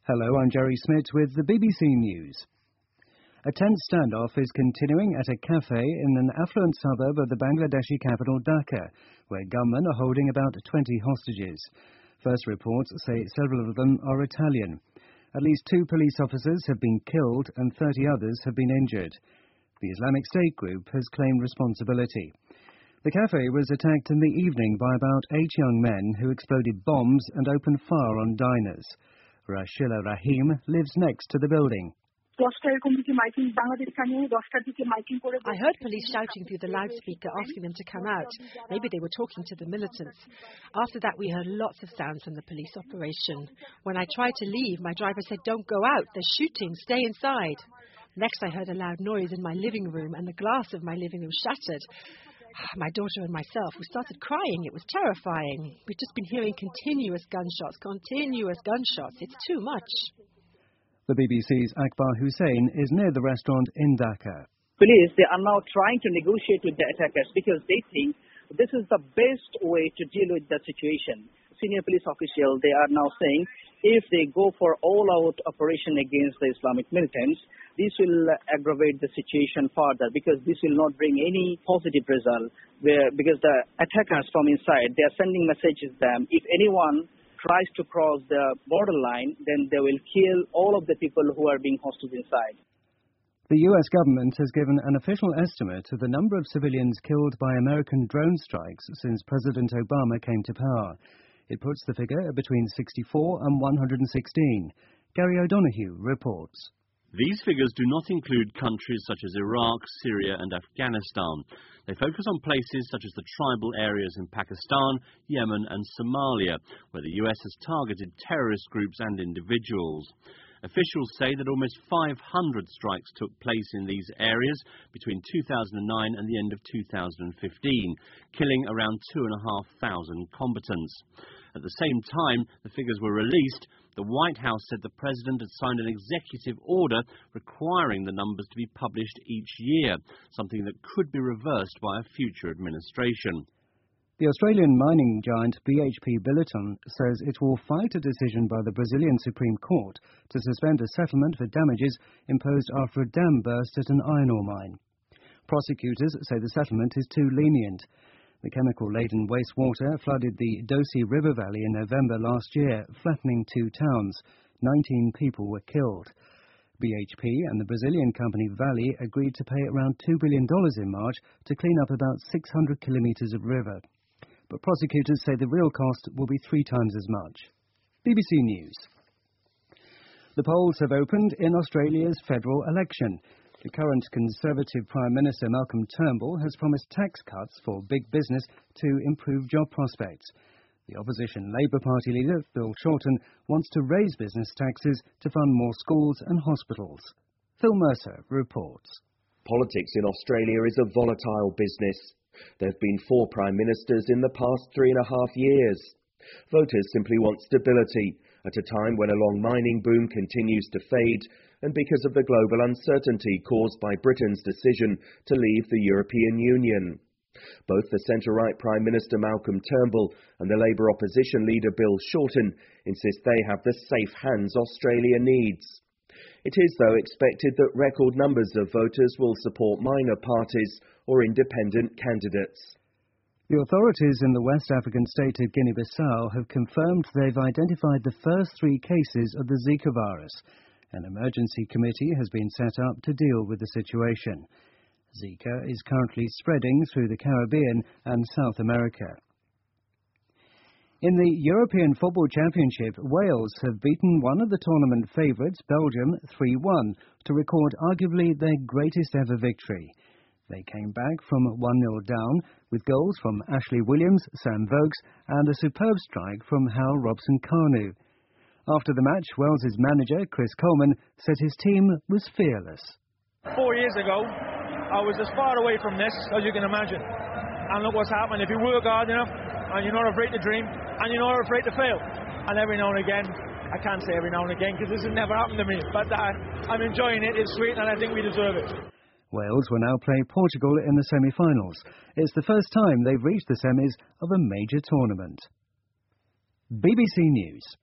Hello, I'm Jerry Smith with the BBC News. A tense standoff is continuing at a cafe in an affluent suburb of the Bangladeshi capital Dhaka, where gunmen are holding about 20 hostages. First reports say several of them are Italian. At least 2 police officers have been killed and 30 others have been injured. The Islamic State group has claimed responsibility. The cafe was attacked in the evening by about 8 young men who exploded bombs and opened fire on diners. Rashila Rahim lives next to the building. I heard police shouting through the loudspeaker asking them to come out. Maybe they were talking to the militants. After that, we heard lots of sounds from the police operation. When I tried to leave, my driver said, "Don't go out. They're shooting. Stay inside." Next, I heard a loud noise in my living room and the glass of my living room shattered. My daughter and myself, we started crying. It was terrifying. We've just been hearing continuous gunshots. It's too much. The BBC's Akbar Hussain is near the restaurant in Dhaka. Police, they are now trying to negotiate with the attackers because they think this is the best way to deal with the situation. Senior police officials, they are now saying if they go for all-out operation against the Islamic militants, this will aggravate the situation further because this will not bring any positive result. Because the attackers from inside, they are sending messages to them. If anyone tries to cross the borderline, then they will kill all of the people who are being hostage inside. The US government has given an official estimate of the number of civilians killed by American drone strikes since President Obama came to power. It puts the figure at between 64 and 116. Gary O'Donoghue reports. These figures do not include countries such as Iraq, Syria and Afghanistan. They focus on places such as the tribal areas in Pakistan, Yemen and Somalia, where the US has targeted terrorist groups and individuals. Officials say that almost 500 strikes took place in these areas between 2009 and the end of 2015, killing around 2,500 combatants. At the same time the figures were released, the White House said the president had signed an executive order requiring the numbers to be published each year, something that could be reversed by a future administration. The Australian mining giant BHP Billiton says it will fight a decision by the Brazilian Supreme Court to suspend a settlement for damages imposed after a dam burst at an iron ore mine. Prosecutors say the settlement is too lenient. The chemical-laden wastewater flooded the Doce River Valley in November last year, flattening 2 towns. 19 people were killed. BHP and the Brazilian company Vale agreed to pay around $2 billion in March to clean up about 600 kilometres of river. But prosecutors say the real cost will be 3 times as much. BBC News. The polls have opened in Australia's federal election. The current Conservative Prime Minister Malcolm Turnbull has promised tax cuts for big business to improve job prospects. The opposition Labour Party leader, Bill Shorten, wants to raise business taxes to fund more schools and hospitals. Phil Mercer reports. Politics in Australia is a volatile business. There have been 4 prime ministers in the past 3.5 years. Voters simply want stability at a time when a long mining boom continues to fade and because of the global uncertainty caused by Britain's decision to leave the European Union. Both the centre-right Prime Minister Malcolm Turnbull and the Labour opposition leader Bill Shorten insist they have the safe hands Australia needs. It is, though, expected that record numbers of voters will support minor parties or independent candidates. The authorities in the West African state of Guinea-Bissau have confirmed they've identified the first 3 cases of the Zika virus. An emergency committee has been set up to deal with the situation. Zika is currently spreading through the Caribbean and South America. In the European Football Championship, Wales have beaten one of the tournament favourites, Belgium, 3-1, to record arguably their greatest ever victory. They came back from 1-0 down with goals from Ashley Williams, Sam Vokes and a superb strike from Hal Robson-Kanu. After the match, Wales's manager, Chris Coleman, said his team was fearless. 4 years ago, I was as far away from this as you can imagine. And look what's happened. If you work hard enough, and you're not afraid to dream, and you're not afraid to fail. And every now and again, I can't say every now and again, because this has never happened to me, but I'm enjoying it, it's sweet, and I think we deserve it. Wales will now play Portugal in the semi-finals. It's the first time they've reached the semis of a major tournament. BBC News.